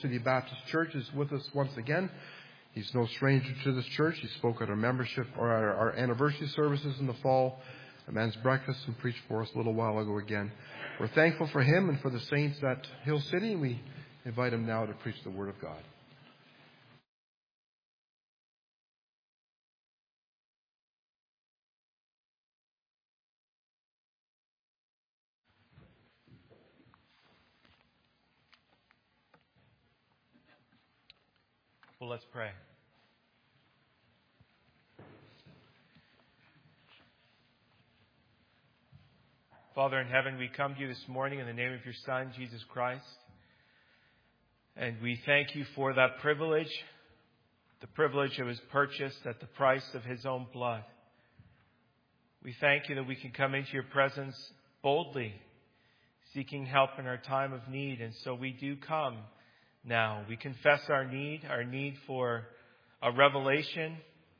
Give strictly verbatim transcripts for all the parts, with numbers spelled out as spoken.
City Baptist Church is with us once again. He's no stranger to this church. He spoke at our membership or our, our anniversary services in the fall, a men's breakfast, and preached for us a little while ago again. We're thankful for him and for the saints at Hill City, and we invite him now to preach the Word of God. Well, let's pray. Father in heaven, we come to you this morning in the name of your Son, Jesus Christ. And we thank you for that privilege, the privilege that was purchased at the price of his own blood. We thank you that we can come into your presence boldly, seeking help in our time of need. And so we do come now. We confess our need, our need for a revelation,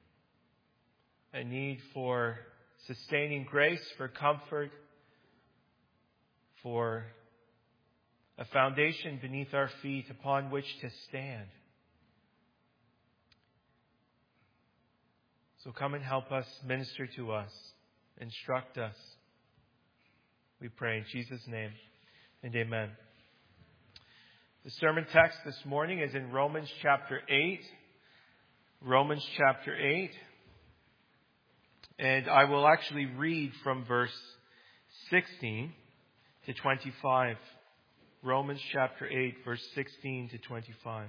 a need for sustaining grace, for comfort, for a foundation beneath our feet upon which to stand. So come and help us, minister to us, instruct us. We pray in Jesus' name and amen. The sermon text this morning is in Romans chapter eight. Romans chapter eight. And I will actually read from verse sixteen to twenty-five. Romans chapter eight, verse sixteen to twenty-five.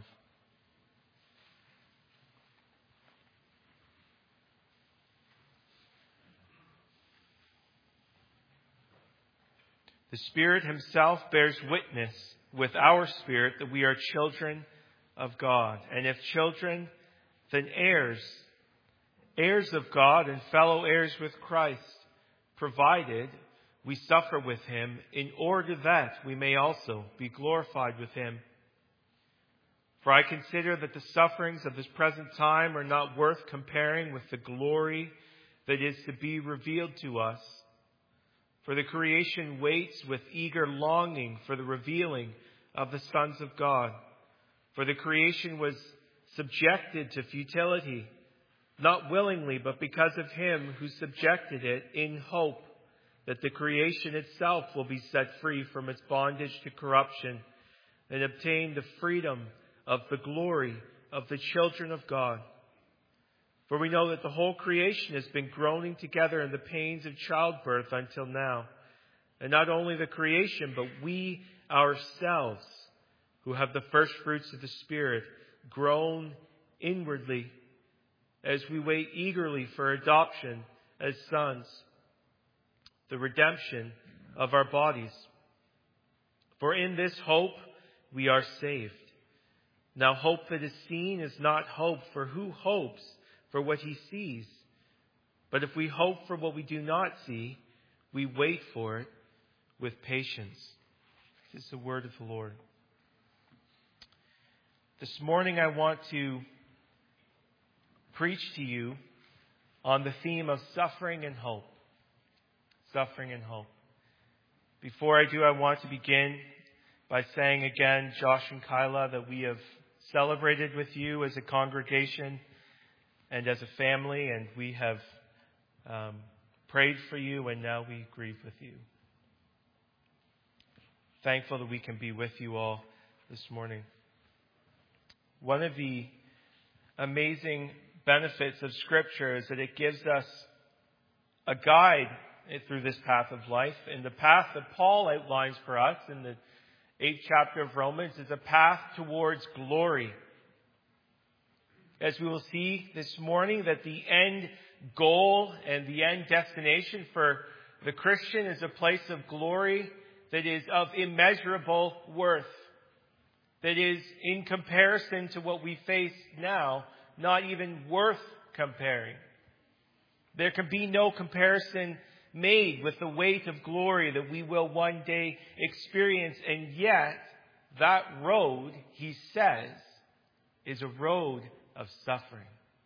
The Spirit himself bears witness with our spirit that we are children of God. And if children, then heirs, heirs of God and fellow heirs with Christ, provided we suffer with him in order that we may also be glorified with him. For I consider that the sufferings of this present time are not worth comparing with the glory that is to be revealed to us. For the creation waits with eager longing for the revealing of the sons of God. For the creation was subjected to futility, not willingly, but because of him who subjected it, in hope that the creation itself will be set free from its bondage to corruption and obtain the freedom of the glory of the children of God. For we know that the whole creation has been groaning together in the pains of childbirth until now. And not only the creation, but we ourselves, who have the first fruits of the Spirit, groan inwardly as we wait eagerly for adoption as sons, the redemption of our bodies. For in this hope we are saved. Now hope that is seen is not hope, for who hopes for what he sees? But if we hope for what we do not see, we wait for it with patience. This is the word of the Lord. This morning I want to preach to you on the theme of suffering and hope. Suffering and hope. Before I do, I want to begin by saying again, Josh and Kyla, that we have celebrated with you as a congregation and as a family, and we have um, prayed for you, and now we grieve with you. Thankful that we can be with you all this morning. One of the amazing benefits of Scripture is that it gives us a guide through this path of life. And the path that Paul outlines for us in the eighth chapter of Romans is a path towards glory. As we will see this morning, that the end goal and the end destination for the Christian is a place of glory that is of immeasurable worth, that is, in comparison to what we face now, not even worth comparing. There can be no comparison made with the weight of glory that we will one day experience, and yet that road, he says, is a road of suffering.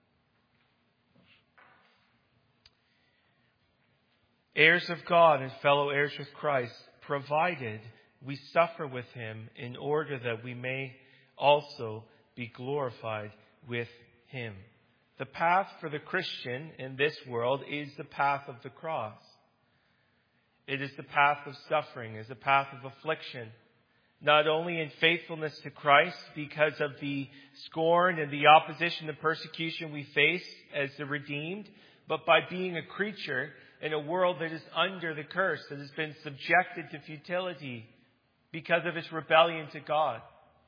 Heirs of God and fellow heirs with Christ, provided we suffer with him in order that we may also be glorified with him. The path for the Christian in this world is the path of the cross. It is the path of suffering, it is the path of affliction. Not only in faithfulness to Christ because of the scorn and the opposition and persecution we face as the redeemed, but by being a creature in a world that is under the curse, that has been subjected to futility because of its rebellion to God.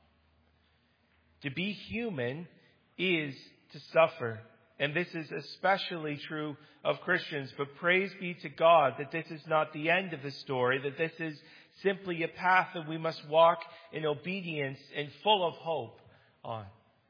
To be human is to suffer. And this is especially true of Christians. But praise be to God that this is not the end of the story, that this is simply a path that we must walk in obedience and full of hope on.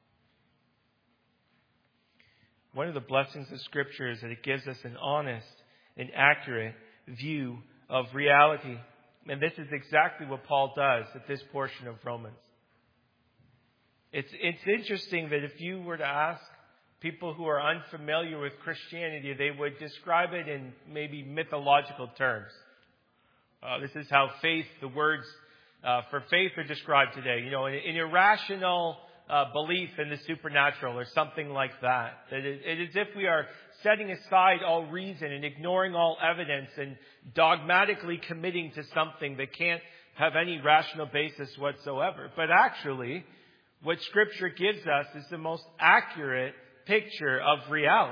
One of the blessings of Scripture is that it gives us an honest and accurate view of reality. And this is exactly what Paul does at this portion of Romans. It's, it's interesting that if you were to ask people who are unfamiliar with Christianity, they would describe it in maybe mythological terms. Uh, this is how faith, the words uh, for faith are described today. You know, an, an irrational uh, belief in the supernatural or something like that. That it, it is if we are setting aside all reason and ignoring all evidence and dogmatically committing to something that can't have any rational basis whatsoever. But actually, what Scripture gives us is the most accurate picture of reality.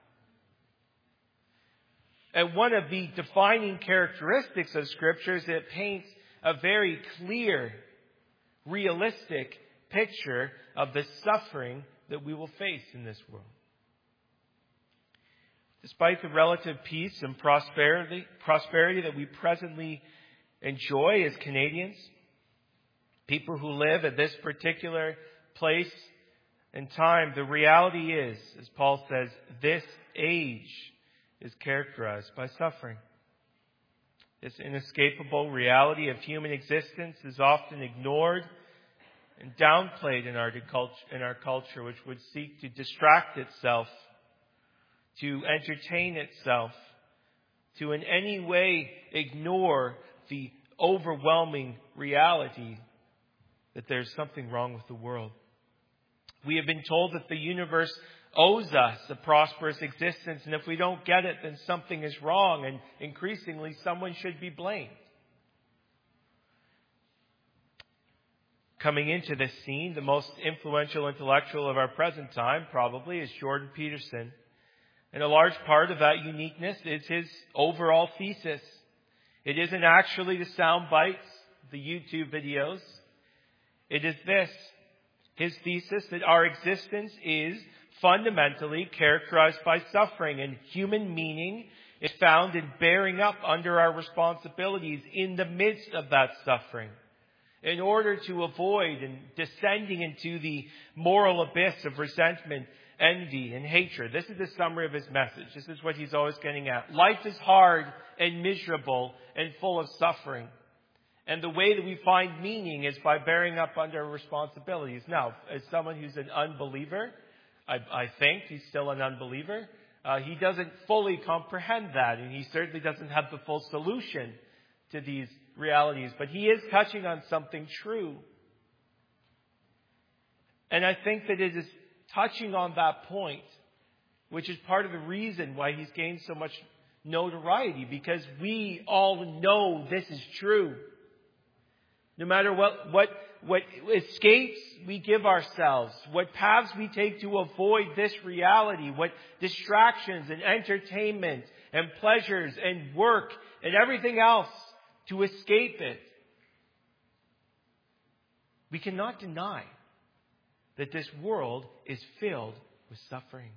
And one of the defining characteristics of Scripture is that it paints a very clear, realistic picture of the suffering that we will face in this world. Despite the relative peace and prosperity, prosperity that we presently enjoy as Canadians, people who live at this particular place and time, the reality is, as Paul says, this age is characterized by suffering. This inescapable reality of human existence is often ignored and downplayed in our, in our culture, which would seek to distract itself, to entertain itself, to in any way ignore the overwhelming reality that there's something wrong with the world. We have been told that the universe owes us a prosperous existence, and if we don't get it, then something is wrong, and increasingly someone should be blamed. Coming into this scene, the most influential intellectual of our present time probably is Jordan Peterson. And a large part of that uniqueness is his overall thesis. It isn't actually the sound bites, the YouTube videos. It is this, his thesis, that our existence is fundamentally characterized by suffering, and human meaning is found in bearing up under our responsibilities in the midst of that suffering, in order to avoid and descending into the moral abyss of resentment, envy, and hatred. This is the summary of his message. This is what he's always getting at. Life is hard and miserable and full of suffering. And the way that we find meaning is by bearing up under responsibilities. Now, as someone who's an unbeliever, I, I think he's still an unbeliever, uh, he doesn't fully comprehend that, and he certainly doesn't have the full solution to these realities. But he is touching on something true. And I think that it is touching on that point, which is part of the reason why he's gained so much notoriety, because we all know this is true. No matter what, what, what escapes we give ourselves, what paths we take to avoid this reality, what distractions and entertainment and pleasures and work and everything else to escape it, we cannot deny that this world is filled with suffering.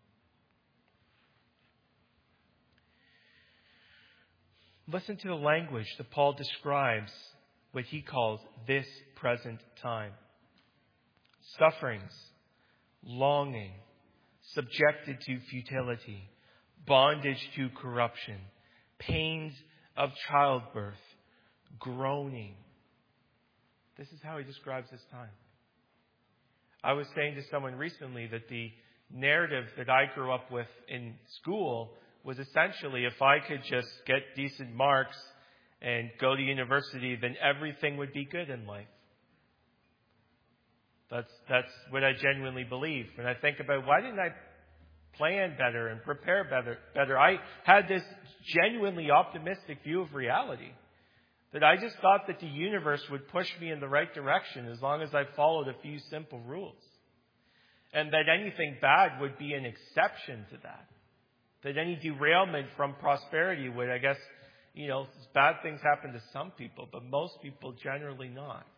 Listen to the language that Paul describes what he calls this present time. Sufferings, longing, subjected to futility, bondage to corruption, pains of childbirth, groaning. This is how he describes this time. I was saying to someone recently that the narrative that I grew up with in school was essentially, if I could just get decent marks and go to university, then everything would be good in life. That's, that's what I genuinely believe. When I think about why didn't I plan better and prepare better, better, I had this genuinely optimistic view of reality. That I just thought that the universe would push me in the right direction as long as I followed a few simple rules. And that anything bad would be an exception to that. That any derailment from prosperity would, I guess, you know, bad things happen to some people, but most people generally not.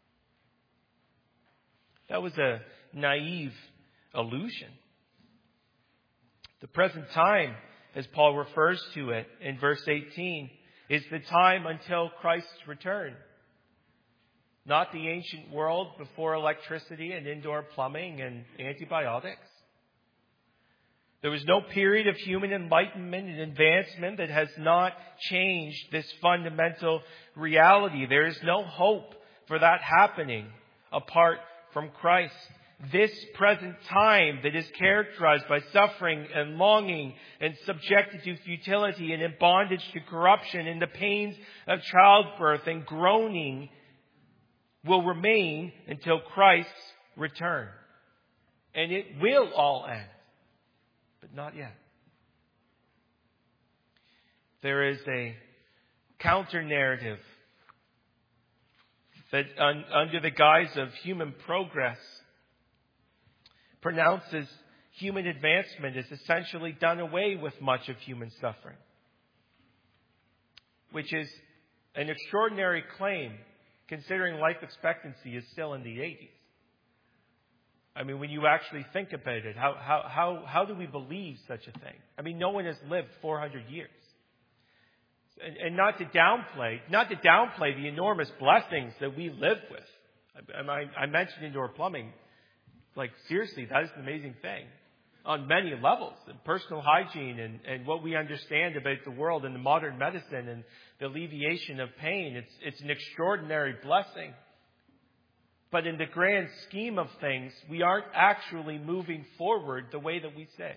That was a naive illusion. The present time, as Paul refers to it in verse eighteen, is the time until Christ's return. Not the ancient world before electricity and indoor plumbing and antibiotics. There was no period of human enlightenment and advancement that has not changed this fundamental reality. There is no hope for that happening apart from Christ. This present time that is characterized by suffering and longing and subjected to futility and in bondage to corruption and the pains of childbirth and groaning will remain until Christ's return. And it will all end, but not yet. There is a counter-narrative that un- under the guise of human progress pronounces human advancement has essentially done away with much of human suffering, which is an extraordinary claim considering life expectancy is still in the eighties. I mean, when you actually think about it, how, how, how, how do we believe such a thing? I mean, no one has lived four hundred years. And, and not to downplay, not to downplay the enormous blessings that we live with. I, I, I mentioned indoor plumbing. Like, seriously, that is an amazing thing on many levels. And personal hygiene and, and what we understand about the world and the modern medicine and the alleviation of pain. It's, it's an extraordinary blessing. But in the grand scheme of things, we aren't actually moving forward the way that we say.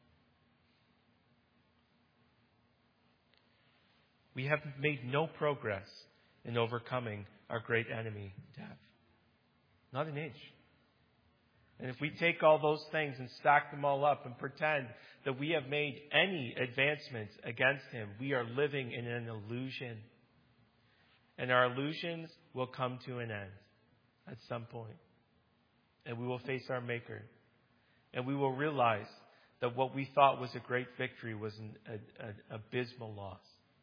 We have made no progress in overcoming our great enemy, death. Not an inch. And if we take all those things and stack them all up and pretend that we have made any advancements against him, we are living in an illusion. And our illusions will come to an end at some point. And we will face our Maker. And we will realize that what we thought was a great victory was an, an abysmal loss.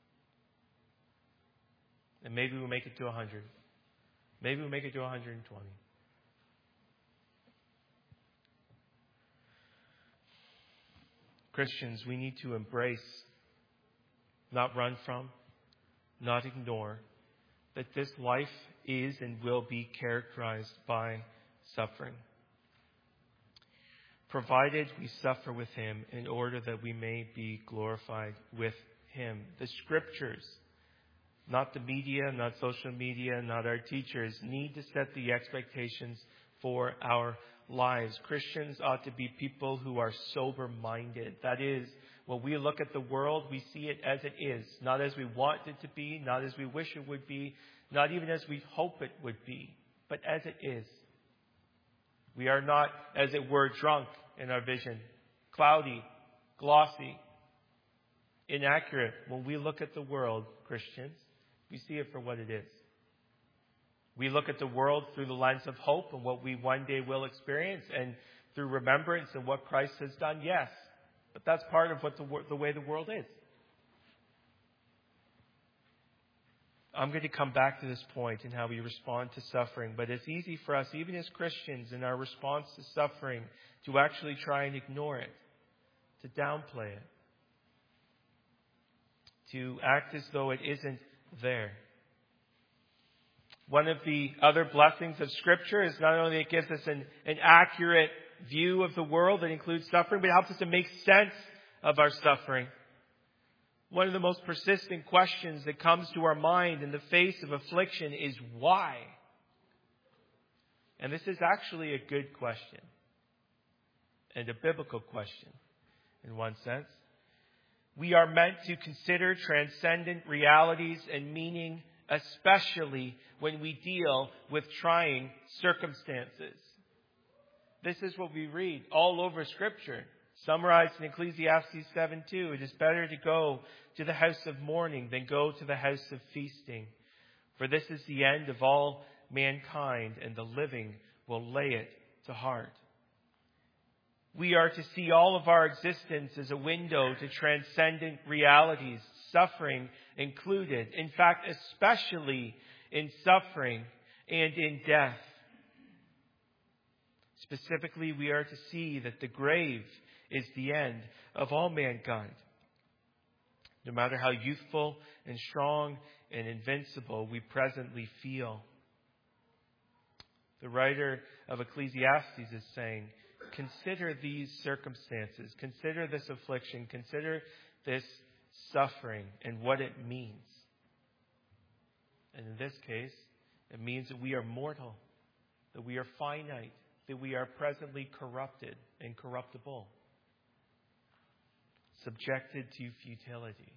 And maybe we'll make it to one hundred. Maybe we'll make it to one hundred twenty. Christians, we need to embrace, not run from, not ignore, that this life is and will be characterized by suffering. Provided we suffer with him in order that we may be glorified with him. The scriptures, not the media, not social media, not our teachers, need to set the expectations for our lives. Christians ought to be people who are sober-minded. That is, when we look at the world, we see it as it is. Not as we want it to be, not as we wish it would be, not even as we hope it would be, but as it is. We are not, as it were, drunk in our vision, cloudy, glossy, inaccurate. When we look at the world, Christians, we see it for what it is. We look at the world through the lens of hope and what we one day will experience, and through remembrance and what Christ has done, yes. But that's part of what the, the way the world is. I'm going to come back to this point in how we respond to suffering, but it's easy for us, even as Christians, in our response to suffering, to actually try and ignore it, to downplay it, to act as though it isn't there. One of the other blessings of Scripture is not only it gives us an, an accurate view of the world that includes suffering, but it helps us to make sense of our suffering. One of the most persistent questions that comes to our mind in the face of affliction is why? And this is actually a good question, and a biblical question in one sense. We are meant to consider transcendent realities and meaning, especially when we deal with trying circumstances. this is what we read all over Scripture. Summarized in Ecclesiastes seven two, it is better to go to the house of mourning than go to the house of feasting. For this is the end of all mankind, and the living will lay it to heart. We are to see all of our existence as a window to transcendent realities, suffering included. In fact, especially in suffering and in death. Specifically, we are to see that the grave is the end of all mankind. No matter how youthful and strong and invincible we presently feel. The writer of Ecclesiastes is saying, consider these circumstances, consider this affliction, consider this suffering and what it means. And in this case, it means that we are mortal, that we are finite, that we are presently corrupted and corruptible, subjected to futility.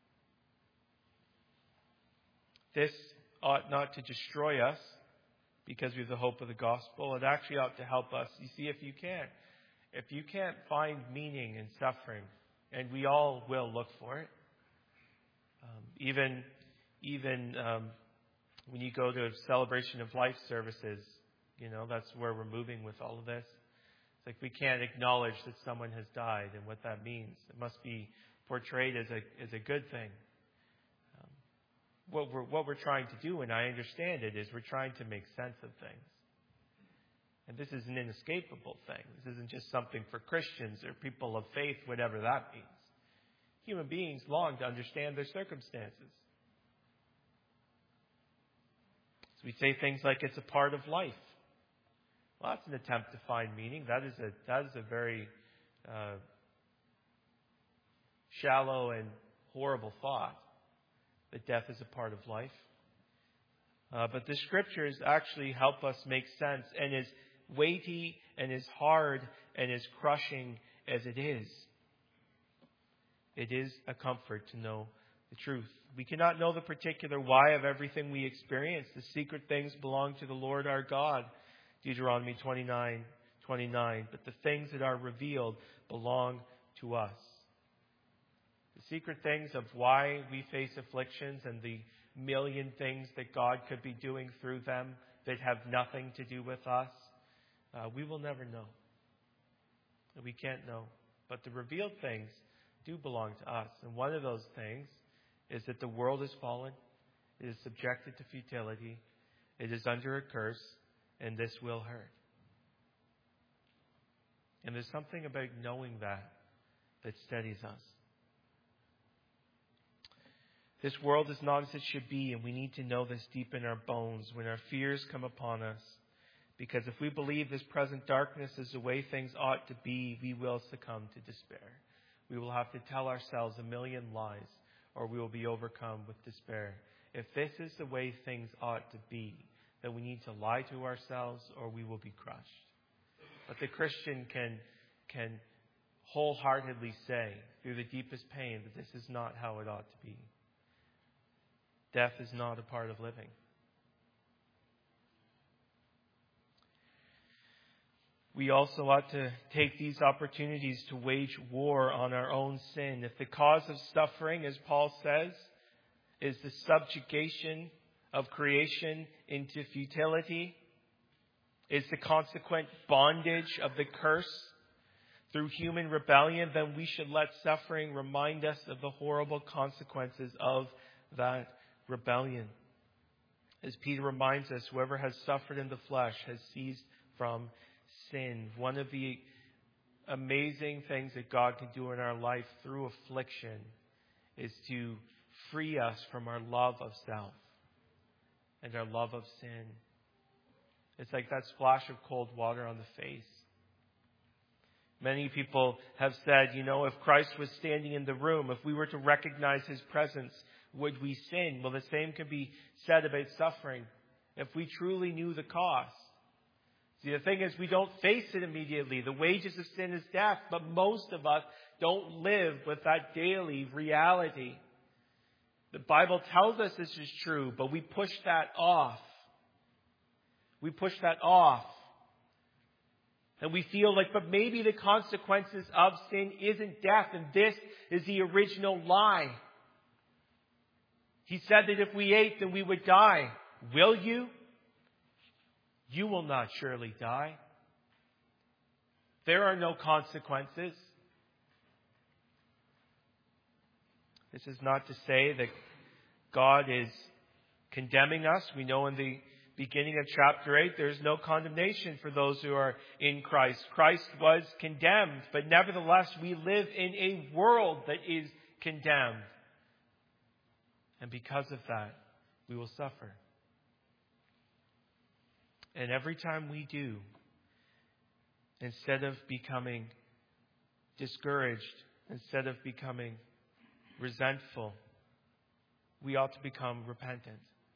This ought not to destroy us because we have the hope of the gospel. It actually ought to help us. You see, if you can't, if you can't find meaning in suffering, and we all will look for it, um, even even um, when you go to celebration of life services, you know, that's where we're moving with all of this. It's like we can't acknowledge that someone has died and what that means. It must be portrayed as a as a good thing. Um, what we're what we're trying to do, and I understand it, is we're trying to make sense of things. And this is an inescapable thing. This isn't just something for Christians or people of faith, whatever that means. Human beings long to understand their circumstances. So we say things like it's a part of life. Well, that's an attempt to find meaning. That is a that is a very uh, shallow and horrible thought, that death is a part of life. Uh, but the Scriptures actually help us make sense, and as weighty and as hard and as crushing as it is, it is a comfort to know the truth. We cannot know the particular why of everything we experience. The secret things belong to the Lord our God. Deuteronomy twenty-nine twenty-nine. But the things that are revealed belong to us. The secret things of why we face afflictions and the million things that God could be doing through them that have nothing to do with us, uh, we will never know. We can't know. But the revealed things do belong to us. And one of those things is that the world is fallen. It is subjected to futility. It is under a curse. And this will hurt. And there's something about knowing that that steadies us. This world is not as it should be, and we need to know this deep in our bones when our fears come upon us. Because if we believe this present darkness is the way things ought to be, we will succumb to despair. We will have to tell ourselves a million lies, or we will be overcome with despair. If this is the way things ought to be, then we need to lie to ourselves, or we will be crushed. But the Christian can, can wholeheartedly say, through the deepest pain, that this is not how it ought to be. Death is not a part of living. We also ought to take these opportunities to wage war on our own sin. If the cause of suffering, as Paul says, is the subjugation of creation into futility, is the consequent bondage of the curse through human rebellion, then we should let suffering remind us of the horrible consequences of that rebellion. As Peter reminds us, whoever has suffered in the flesh has ceased from sin. One of the amazing things that God can do in our life through affliction is to free us from our love of self and our love of sin. It's like that splash of cold water on the face. Many people have said, you know, if Christ was standing in the room, if we were to recognize His presence, would we sin? Well, the same can be said about suffering. If we truly knew the cost. See, the thing is, we don't face it immediately. The wages of sin is death, but most of us don't live with that daily reality. The Bible tells us this is true, but we push that off. We push that off And we feel like, but maybe the consequences of sin isn't death, and this is the original lie. He said that if we ate, then we would die. Will you? You will not surely die. There are no consequences. This is not to say that God is condemning us. We know in the beginning of chapter eight, there is no condemnation for those who are in Christ. Christ was condemned, but nevertheless, we live in a world that is condemned. And because of that, we will suffer. And every time we do, instead of becoming discouraged, instead of becoming resentful, we ought to become repentant.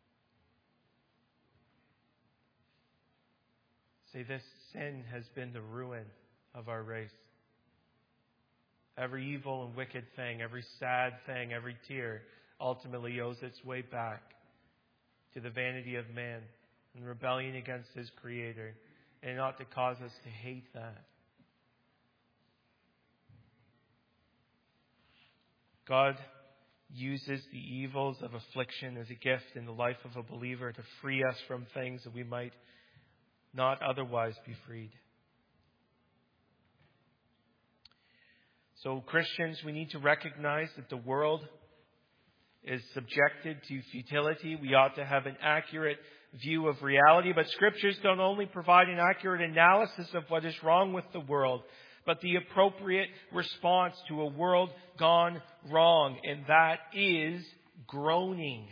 Say this: sin has been the ruin of our race. Every evil and wicked thing, every sad thing, every tear ultimately owes its way back to the vanity of man and rebellion against his Creator. And it ought to cause us to hate that. God uses the evils of affliction as a gift in the life of a believer to free us from things that we might not otherwise be freed. So, Christians, we need to recognize that the world is subjected to futility. We ought to have an accurate view of reality, but Scriptures don't only provide an accurate analysis of what is wrong with the world, but the appropriate response to a world gone wrong, and that is groaning.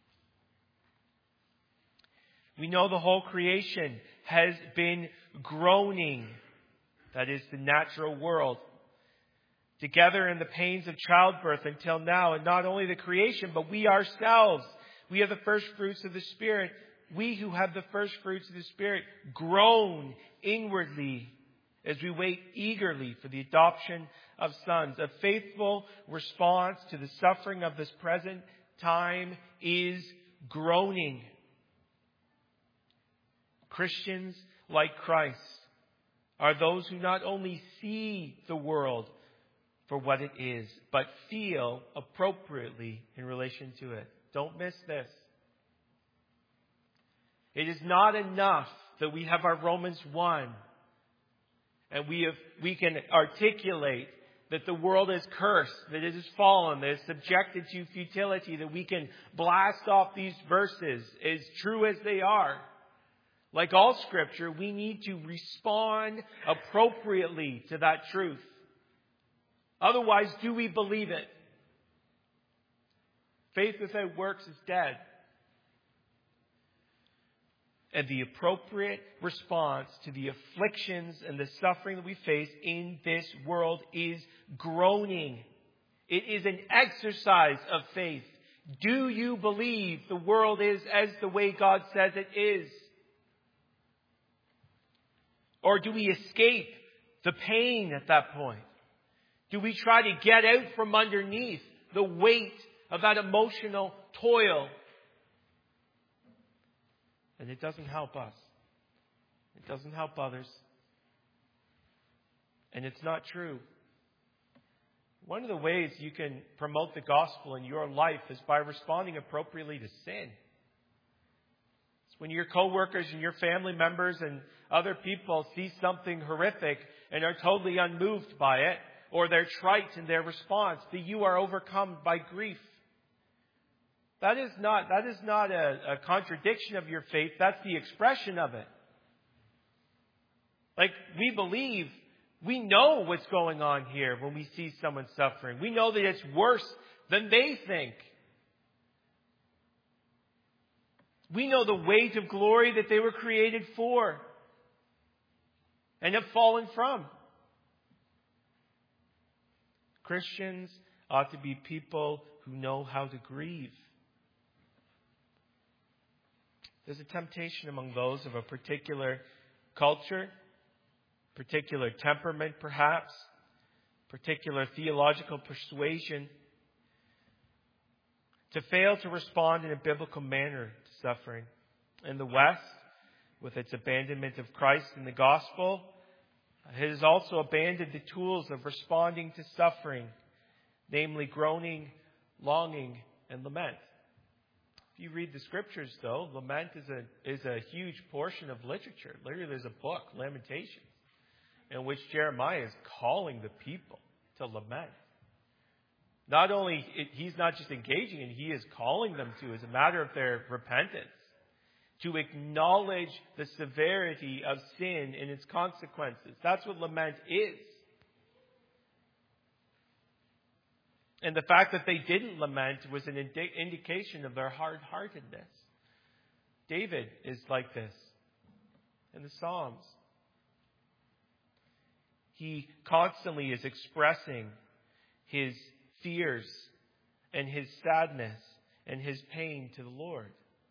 We know the whole creation has been groaning. That is the natural world. Together in the pains of childbirth until now. And not only the creation, but we ourselves. We have the first fruits of the Spirit. We who have the first fruits of the Spirit groan inwardly as we wait eagerly for the adoption of sons. A faithful response to the suffering of this present time is groaning. Christians like Christ are those who not only see the world for what it is, but feel appropriately in relation to it. Don't miss this. It is not enough that we have our Romans one and we have, we can articulate that the world is cursed, that it is fallen, that it's subjected to futility, that we can blast off these verses as true as they are. Like all Scripture, we need to respond appropriately to that truth. Otherwise, do we believe it? Faith without works is dead. And the appropriate response to the afflictions and the suffering that we face in this world is groaning. It is an exercise of faith. Do you believe the world is as the way God says it is? Or do we escape the pain at that point? Do we try to get out from underneath the weight of that emotional toil? And it doesn't help us. It doesn't help others. And it's not true. One of the ways you can promote the gospel in your life is by responding appropriately to sin. It's when your coworkers and your family members and other people see something horrific and are totally unmoved by it, or they're trite in their response, that you are overcome by grief. That is not, that is not a, a contradiction of your faith. That's the expression of it. Like, we believe, we know what's going on here when we see someone suffering. We know that it's worse than they think. We know the weight of glory that they were created for and have fallen from. Christians ought to be people who know how to grieve. There's a temptation among those of a particular culture, particular temperament perhaps, particular theological persuasion, to fail to respond in a biblical manner to suffering. In the West, with its abandonment of Christ and the gospel, It has also abandoned the tools of responding to suffering, namely groaning, longing, and lament. If you read the scriptures, though, lament is a is a huge portion of literature. Literally, there's a book, Lamentations, in which Jeremiah is calling the people to lament. Not only, he's not just engaging in, he is calling them to, as a matter of their repentance, to acknowledge the severity of sin and its consequences. That's what lament is. And the fact that they didn't lament was an indi- indication of their hard-heartedness. David is like this in the Psalms. He constantly is expressing his fears and his sadness and his pain to the Lord.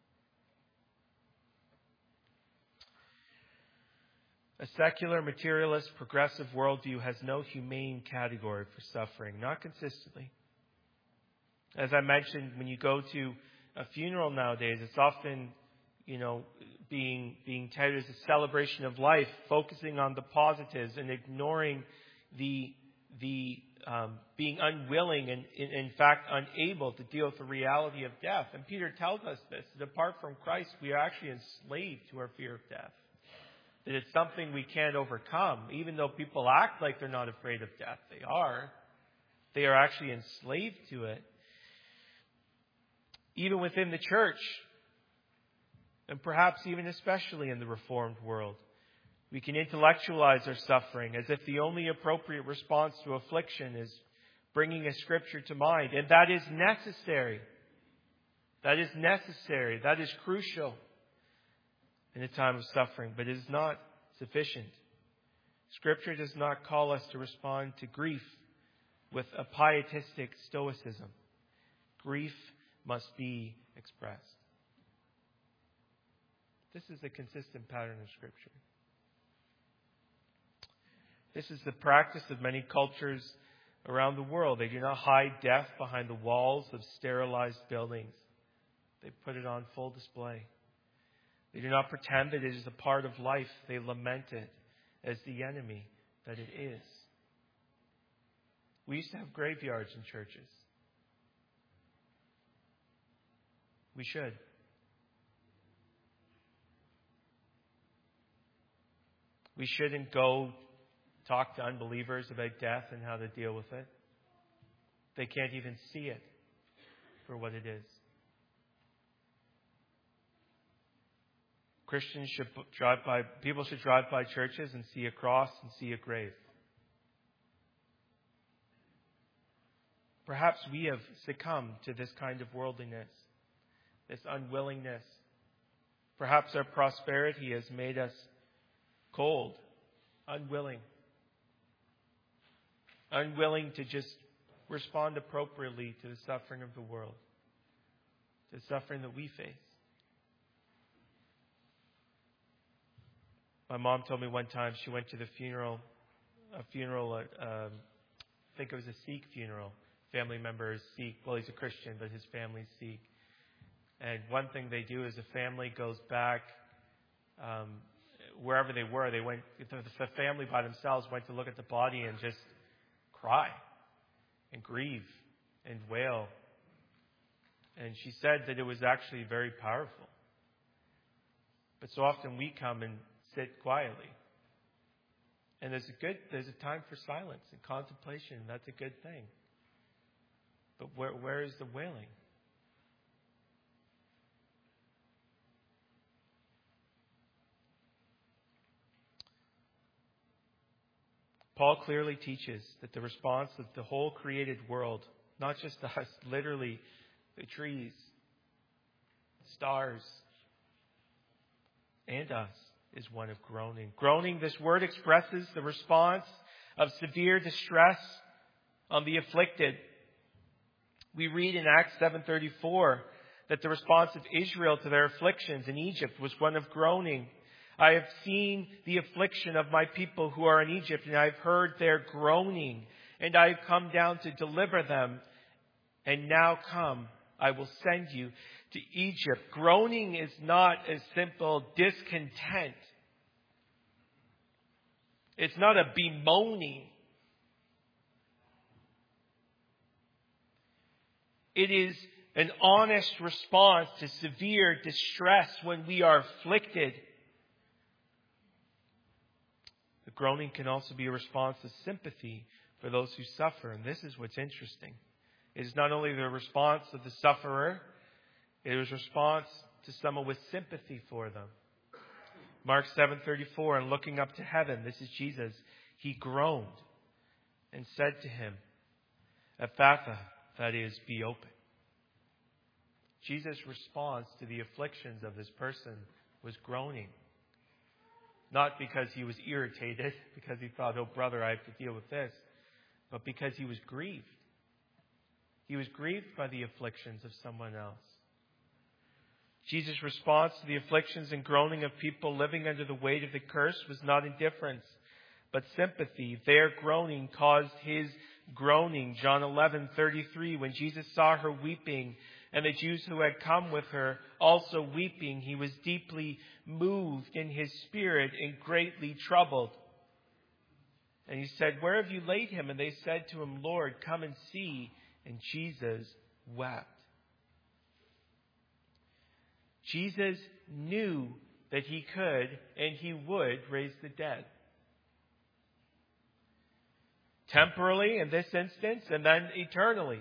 A secular, materialist, progressive worldview has no humane category for suffering, not consistently. As I mentioned, when you go to a funeral nowadays, it's often, you know, being being touted as a celebration of life, focusing on the positives and ignoring the the um, being unwilling and, in, in fact, unable to deal with the reality of death. And Peter tells us this, that apart from Christ, we are actually enslaved to our fear of death. That it's something we can't overcome. Even though people act like they're not afraid of death, they are. They are actually enslaved to it. Even within the church, and perhaps even especially in the Reformed world, we can intellectualize our suffering as if the only appropriate response to affliction is bringing a scripture to mind. And that is necessary. That is necessary. That is crucial in a time of suffering, but it is not sufficient. Scripture does not call us to respond to grief with a pietistic stoicism. Grief must be expressed. This is a consistent pattern of Scripture. This is the practice of many cultures around the world. They do not hide death behind the walls of sterilized buildings. They put it on full display. They do not pretend that it is a part of life. They lament it as the enemy that it is. We used to have graveyards in churches. We should. We shouldn't go talk to unbelievers about death and how to deal with it. They can't even see it for what it is. Christians should drive by, people should drive by churches and see a cross and see a grave. Perhaps we have succumbed to this kind of worldliness, this unwillingness. Perhaps our prosperity has made us cold, unwilling. Unwilling to just respond appropriately to the suffering of the world, to the suffering that we face. My mom told me one time she went to the funeral, a funeral, um, I think it was a Sikh funeral. Family member is Sikh. Well, he's a Christian, but his family's Sikh. And one thing they do is the family goes back um, wherever they were. They went, the family by themselves went to look at the body and just cry and grieve and wail. And she said that it was actually very powerful. But so often we come and sit quietly. And there's a good, there's a time for silence and contemplation. And that's a good thing. But where, where is the wailing? Paul clearly teaches that the response of the whole created world, not just us, literally the trees, stars, and us, is one of groaning. Groaning, this word expresses the response of severe distress on the afflicted. We read in Acts seven thirty-four that the response of Israel to their afflictions in Egypt was one of groaning. I have seen the affliction of my people who are in Egypt, and I have heard their groaning, and I have come down to deliver them. And now come, I will send you to Egypt. Groaning is not a simple discontent. It's not a bemoaning. It is an honest response to severe distress when we are afflicted. The groaning can also be a response to sympathy for those who suffer. And this is what's interesting. It is not only the response of the sufferer, it is a response to someone with sympathy for them. Mark seven thirty-four, and looking up to heaven, this is Jesus, he groaned and said to him, Ephphatha, that is, be open. Jesus' response to the afflictions of this person was groaning. Not because he was irritated, because he thought, oh brother, I have to deal with this, but because he was grieved. He was grieved by the afflictions of someone else. Jesus' response to the afflictions and groaning of people living under the weight of the curse was not indifference, but sympathy. Their groaning caused his groaning. John eleven thirty-three, when Jesus saw her weeping, and the Jews who had come with her also weeping, he was deeply moved in his spirit and greatly troubled. And he said, where have you laid him? And they said to him, Lord, come and see. And Jesus wept. Jesus knew that he could and he would raise the dead. Temporally in this instance, and then eternally.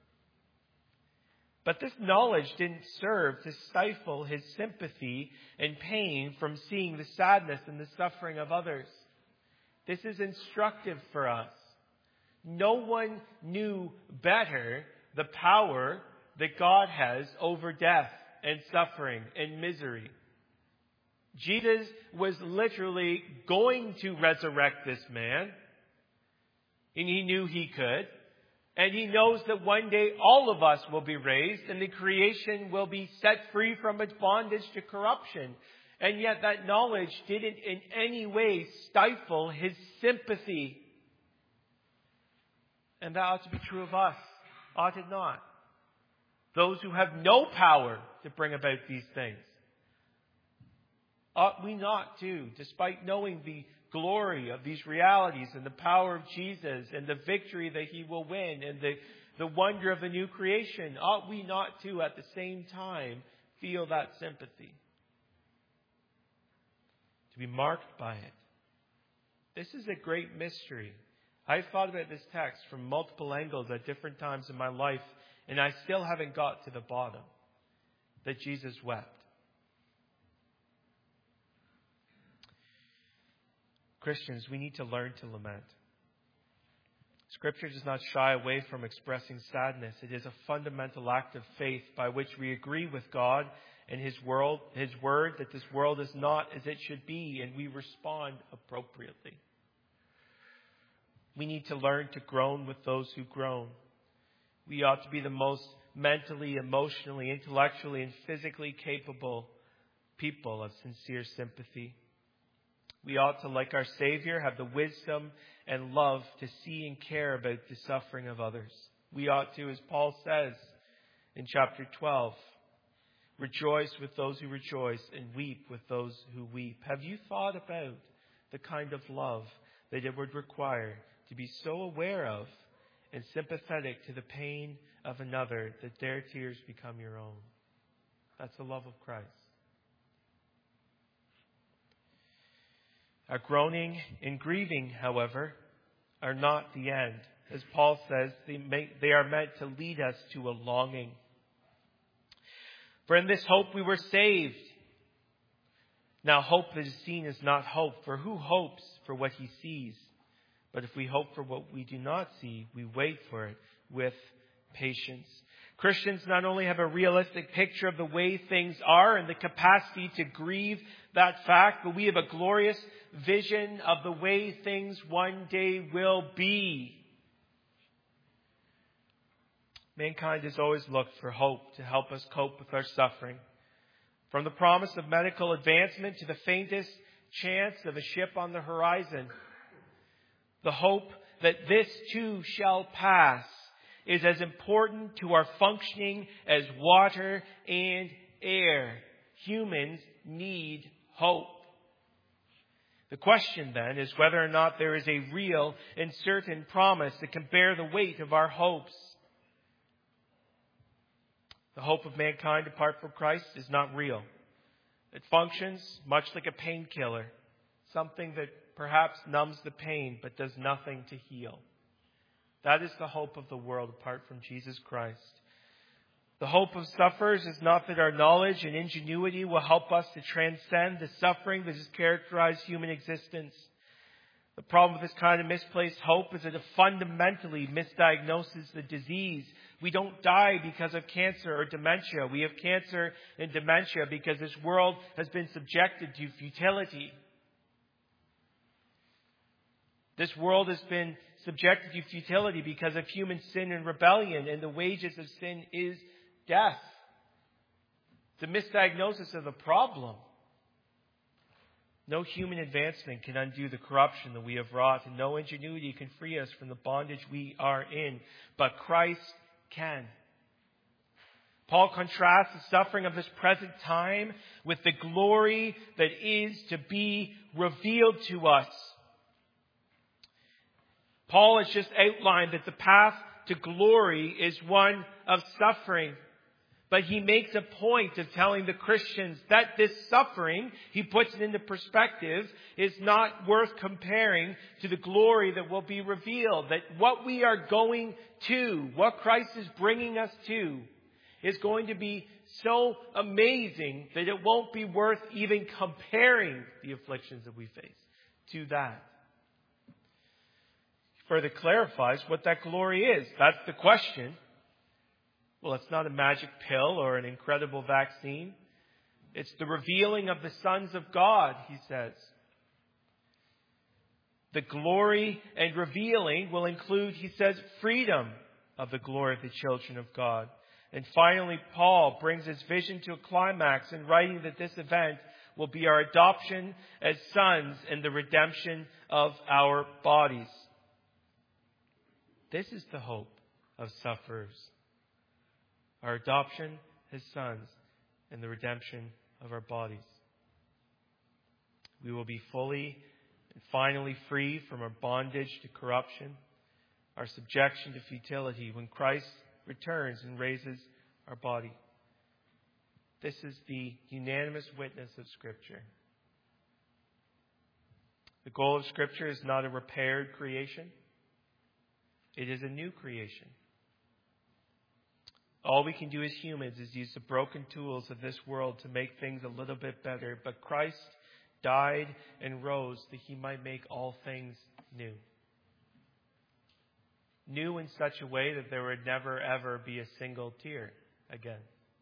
But this knowledge didn't serve to stifle his sympathy and pain from seeing the sadness and the suffering of others. This is instructive for us. No one knew better the power that God has over death and suffering and misery. Jesus was literally going to resurrect this man, and he knew he could. And he knows that one day all of us will be raised and the creation will be set free from its bondage to corruption. And yet that knowledge didn't in any way stifle his sympathy. And that ought to be true of us, ought it not? Those who have no power to bring about these things. Ought we not to, despite knowing the glory of these realities and the power of Jesus and the victory that he will win and the, the wonder of the new creation, ought we not to at the same time feel that sympathy? To be marked by it. This is a great mystery. I've thought about this text from multiple angles at different times in my life, and I still haven't got to the bottom. That Jesus wept. Christians, we need to learn to lament. Scripture does not shy away from expressing sadness. It is a fundamental act of faith by which we agree with God and His world, His word that this world is not as it should be, and we respond appropriately. We need to learn to groan with those who groan. We ought to be the most mentally, emotionally, intellectually, and physically capable people of sincere sympathy. We ought to, like our Savior, have the wisdom and love to see and care about the suffering of others. We ought to, as Paul says in chapter twelve, rejoice with those who rejoice and weep with those who weep. Have you thought about the kind of love that it would require to be so aware of and sympathetic to the pain of another that their tears become your own? That's the love of Christ. Our groaning and grieving, however, are not the end. As Paul says, they, make, they are meant to lead us to a longing. For in this hope we were saved. Now hope that is seen is not hope, for who hopes for what he sees? But if we hope for what we do not see, we wait for it with patience. Christians not only have a realistic picture of the way things are and the capacity to grieve that fact, but we have a glorious vision of the way things one day will be. Mankind has always looked for hope to help us cope with our suffering. From the promise of medical advancement to the faintest chance of a ship on the horizon, the hope that this too shall pass is as important to our functioning as water and air. Humans need hope. The question then is whether or not there is a real and certain promise that can bear the weight of our hopes. The hope of mankind apart from Christ is not real. It functions much like a painkiller, something that perhaps numbs the pain but does nothing to heal. That is the hope of the world apart from Jesus Christ. The hope of sufferers is not that our knowledge and ingenuity will help us to transcend the suffering that has characterized human existence. The problem with this kind of misplaced hope is that it fundamentally misdiagnoses the disease. We don't die because of cancer or dementia. We have cancer and dementia because this world has been subjected to futility. This world has been subjected to futility because of human sin and rebellion, and the wages of sin is death. The misdiagnosis of the problem. No human advancement can undo the corruption that we have wrought, and no ingenuity can free us from the bondage we are in. But Christ can. Paul contrasts the suffering of this present time with the glory that is to be revealed to us. Paul has just outlined that the path to glory is one of suffering. But he makes a point of telling the Christians that this suffering, he puts it into perspective, is not worth comparing to the glory that will be revealed. That what we are going to, what Christ is bringing us to, is going to be so amazing that it won't be worth even comparing the afflictions that we face to that. Further clarifies what that glory is. That's the question. Well, it's not a magic pill or an incredible vaccine. It's the revealing of the sons of God, he says. The glory and revealing will include, he says, freedom of the glory of the children of God. And finally, Paul brings his vision to a climax in writing that this event will be our adoption as sons and the redemption of our bodies. This is the hope of sufferers. Our adoption as sons and the redemption of our bodies. We will be fully and finally free from our bondage to corruption, our subjection to futility when Christ returns and raises our body. This is the unanimous witness of Scripture. The goal of Scripture is not a repaired creation. It is a new creation. All we can do as humans is use the broken tools of this world to make things a little bit better. But Christ died and rose that he might make all things new. New in such a way that there would never ever be a single tear again.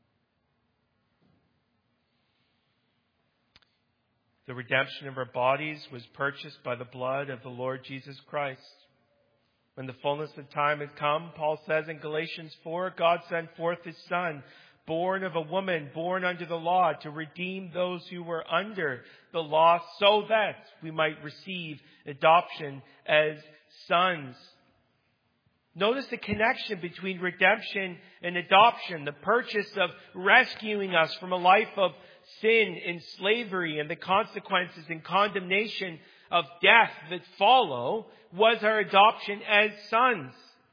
The redemption of our bodies was purchased by the blood of the Lord Jesus Christ. When the fullness of time had come, Paul says in Galatians four, God sent forth his Son, born of a woman, born under the law, to redeem those who were under the law, so that we might receive adoption as sons. Notice the connection between redemption and adoption, the purchase of rescuing us from a life of sin and slavery and the consequences and condemnation of death that follow was our adoption as sons.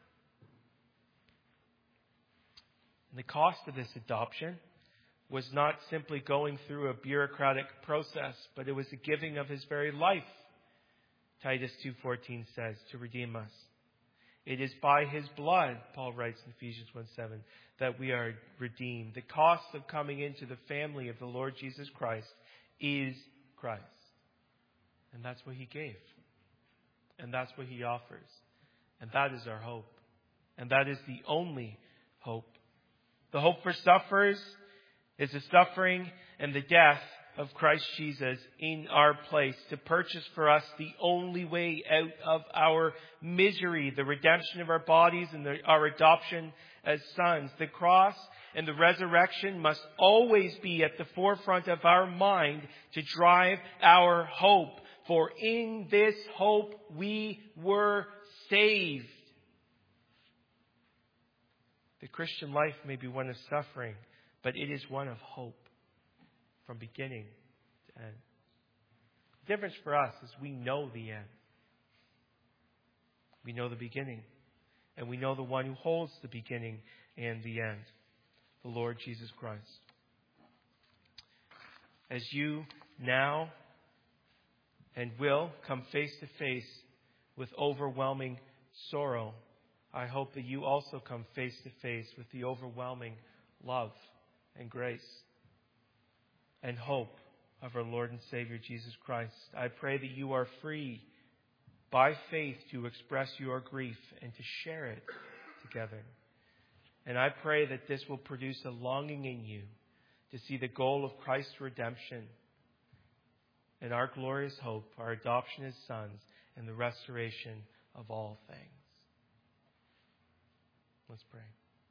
And the cost of this adoption was not simply going through a bureaucratic process, but it was the giving of his very life, Titus two fourteen says, to redeem us. It is by his blood, Paul writes in Ephesians one seven, that we are redeemed. The cost of coming into the family of the Lord Jesus Christ is Christ. And that's what he gave. And that's what he offers. And that is our hope. And that is the only hope. The hope for sufferers is the suffering and the death of Christ Jesus in our place to purchase for us the only way out of our misery, the redemption of our bodies and the, our adoption as sons. The cross and the resurrection must always be at the forefront of our mind to drive our hope. For in this hope we were saved. The Christian life may be one of suffering, but it is one of hope from beginning to end. The difference for us is we know the end. We know the beginning. And we know the one who holds the beginning and the end, the Lord Jesus Christ. As you now and will come face to face with overwhelming sorrow, I hope that you also come face to face with the overwhelming love and grace and hope of our Lord and Savior Jesus Christ. I pray that you are free by faith to express your grief and to share it together. And I pray that this will produce a longing in you to see the goal of Christ's redemption and our glorious hope, our adoption as sons, and the restoration of all things. Let's pray.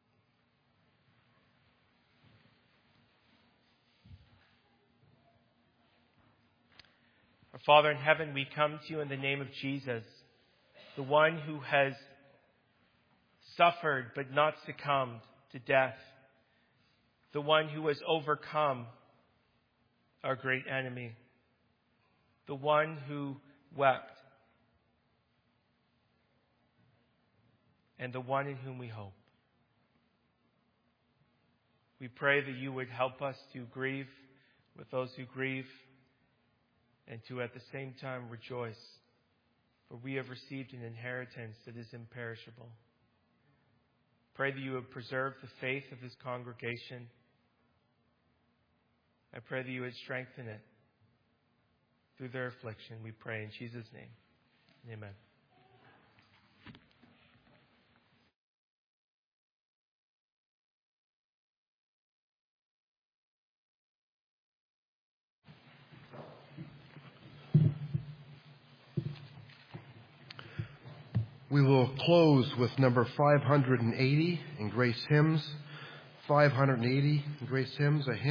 Our Father in heaven, we come to you in the name of Jesus, the one who has suffered but not succumbed to death, the one who has overcome our great enemy, the one who wept, and the one in whom we hope. We pray that you would help us to grieve with those who grieve, and to at the same time rejoice, for we have received an inheritance that is imperishable. Pray that you would preserve the faith of this congregation. I pray that you would strengthen it through their affliction. We pray in Jesus' name. Amen. We will close with number five hundred eighty in Grace Hymns. five hundred eighty in Grace Hymns, a hymn